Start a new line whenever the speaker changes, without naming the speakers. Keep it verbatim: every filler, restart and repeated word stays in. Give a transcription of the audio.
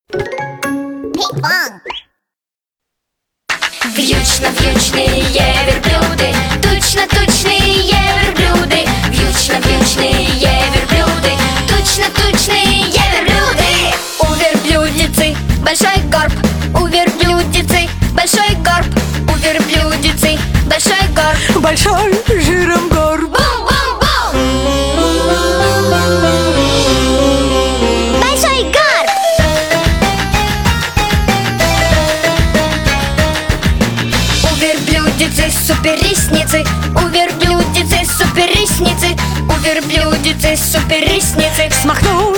Пинг-понг.
Вьючно-вьючные верблюды, тучно-тучные верблюды, вьючно-вьючные верблюды, тучно-тучные верблюды. У верблюдицы большой горб, у верблюдицы большой горб, у верблюдицы большой горб,
большой жиром горб.
Бум-бум-бум!
Большой горб.
У верблюдицы суперресницы, у верблюдицы суперресницы, у верблюдицы суперресницы.
Смахнул